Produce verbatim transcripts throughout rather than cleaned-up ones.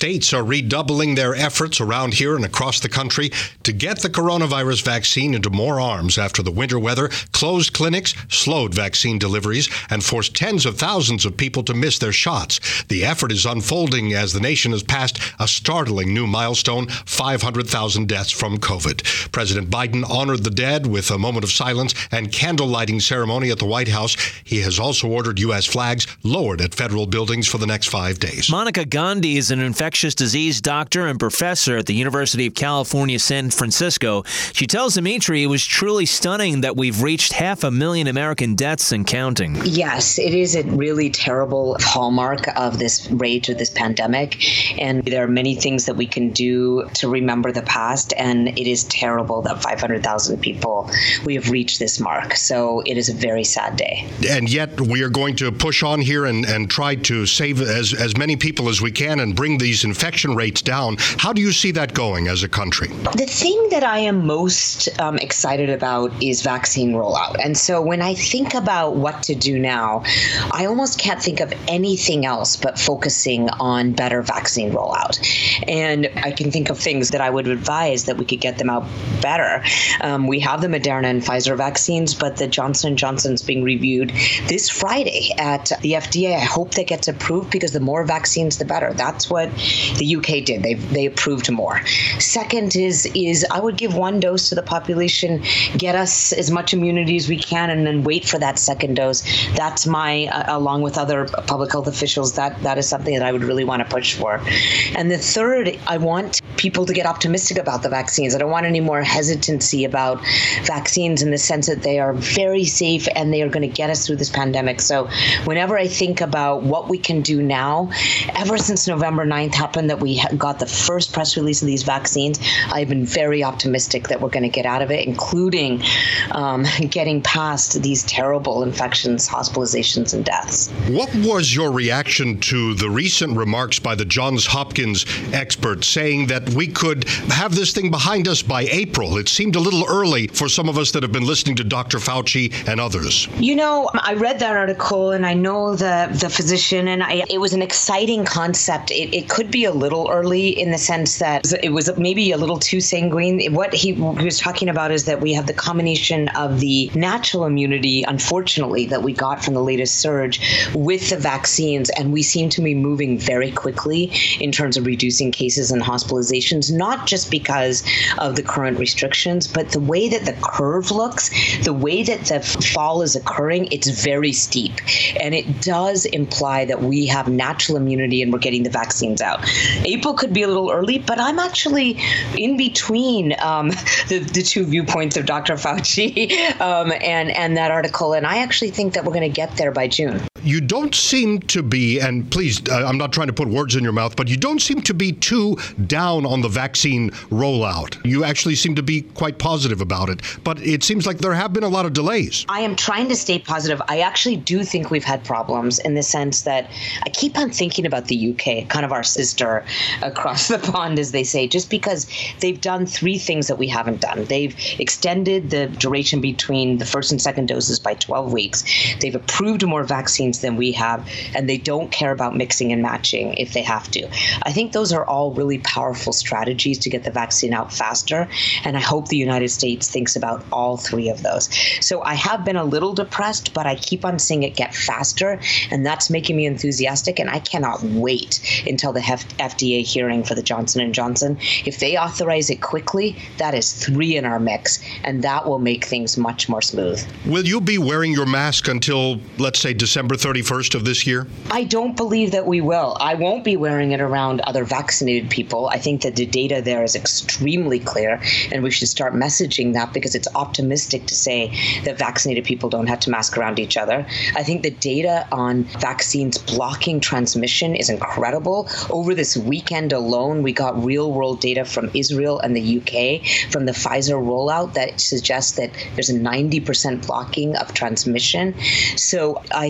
States are redoubling their efforts around here and across the country to get the coronavirus vaccine into more arms after the winter weather closed clinics, slowed vaccine deliveries, and forced tens of thousands of people to miss their shots. The effort is unfolding as the nation has passed a startling new milestone, five hundred thousand deaths from COVID. President Biden honored the dead with a moment of silence and candle lighting ceremony at the White House. He has also ordered U S flags lowered at federal buildings for the next five days. Monica Gandhi is an infectious disease doctor and professor at the University of California, San Francisco. She tells Dimitri it was truly stunning that we've reached half a million American deaths and counting. Yes, it is a really terrible hallmark of this rage of this pandemic. And there are many things that we can do to remember the past. And it is terrible that five hundred thousand people, we have reached this mark. So it is a very sad day. And yet we are going to push on here and, and try to save as, as many people as we can and bring these infection rates down. How do you see that going as a country? The thing that I am most um, excited about is vaccine rollout. And so when I think about what to do now, I almost can't think of anything else but focusing on better vaccine rollout. And I can think of things that I would advise that we could get them out better. Um, we have the Moderna and Pfizer vaccines, but the Johnson and Johnson's being reviewed this Friday at the F D A. I hope that gets approved because the more vaccines, the better. That's what the U K did. They they approved more. Second is is I would give one dose to the population, get us as much immunity as we can, and then wait for that second dose. That's my, uh, along with other public health officials, that that is something that I would really want to push for. And the third, I want people to get optimistic about the vaccines. I don't want any more hesitancy about vaccines in the sense that they are very safe and they are going to get us through this pandemic. So whenever I think about what we can do now, ever since November ninth happened that we got the first press release of these vaccines, I've been very optimistic that we're going to get out of it, including um, getting past these terrible infections, hospitalizations, and deaths. What was your reaction to the recent remarks by the Johns Hopkins expert saying that we could have this thing behind us by April? It seemed a little early for some of us that have been listening to Doctor Fauci and others. You know, I read that article and I know the, the physician, and I, it was an exciting concept. It, it could be a little early in the sense that it was maybe a little too sanguine. What he, he was talking about is that we have the combination of the natural immunity, unfortunately, that we got from the latest surge with the vaccines, and we seem to be moving very quickly in terms of reducing cases and hospitalizations, not just because of the current restrictions, but the way that the curve looks, the way that the fall is occurring, it's very steep. And it does imply that we have natural immunity and we're getting the vaccines out. April could be a little early, but I'm actually in between um, the, the two viewpoints of Doctor Fauci um, and, and that article. And I actually think that we're going to get there by June. You don't seem to be, and please, uh, I'm not trying to put words in your mouth, but you don't seem to be too down on the vaccine rollout. You actually seem to be quite positive about it, but it seems like there have been a lot of delays. I am trying to stay positive. I actually do think we've had problems in the sense that I keep on thinking about the U K, kind of our sister across the pond, as they say, just because they've done three things that we haven't done. They've extended the duration between the first and second doses by twelve weeks. They've approved more vaccines than we have, and they don't care about mixing and matching if they have to. I think those are all really powerful strategies to get the vaccine out faster, and I hope the United States thinks about all three of those. So I have been a little depressed, but I keep on seeing it get faster, and that's making me enthusiastic, and I cannot wait until the F D A hearing for the Johnson and Johnson. If they authorize it quickly, that is three in our mix, and that will make things much more smooth. Will you be wearing your mask until, let's say, December thirty-first of this year? I don't believe that we will. I won't be wearing it around other vaccinated people. I think that the data there is extremely clear, and we should start messaging that because it's optimistic to say that vaccinated people don't have to mask around each other. I think the data on vaccines blocking transmission is incredible. Over this weekend alone, we got real-world data from Israel and the U K from the Pfizer rollout that suggests that there's a ninety percent blocking of transmission. So I think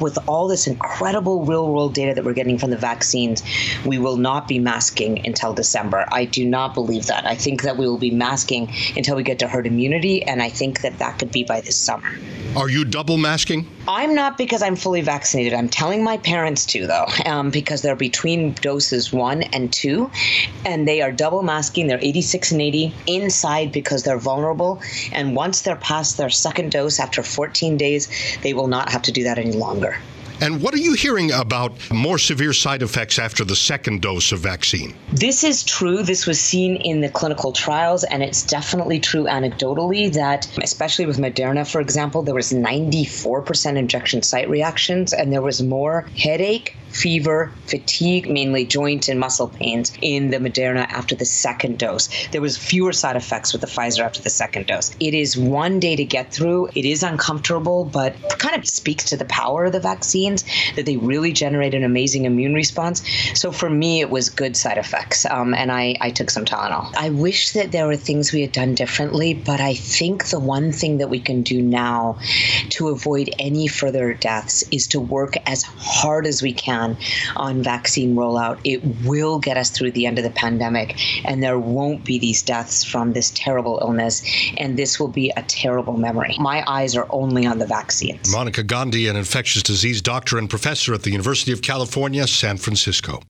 with all this incredible real-world data that we're getting from the vaccines, we will not be masking until December. I do not believe that. I think that we will be masking until we get to herd immunity, and I think that that could be by this summer. Are you double masking? I'm not, because I'm fully vaccinated. I'm telling my parents to, though, um, because they're between doses one and two, and they are double masking. They're eighty-six and eighty inside because they're vulnerable. And once they're past their second dose after fourteen days, they will not have to do that any longer. And what are you hearing about more severe side effects after the second dose of vaccine? This is true. This was seen in the clinical trials, and it's definitely true anecdotally that, especially with Moderna, for example, there was ninety-four percent injection site reactions, and there was more headache, fever, fatigue, mainly joint and muscle pains in the Moderna after the second dose. There was fewer side effects with the Pfizer after the second dose. It is one day to get through. It is uncomfortable, but kind of speaks to the power of the vaccines, that they really generate an amazing immune response. So for me, it was good side effects, um, and I, I took some Tylenol. I wish that there were things we had done differently, but I think the one thing that we can do now to avoid any further deaths is to work as hard as we can on vaccine rollout. It will get us through the end of the pandemic, and there won't be these deaths from this terrible illness, and this will be a terrible memory. My eyes are only on the vaccines. Monica Gandhi, an infectious disease doctor and professor at the University of California, San Francisco.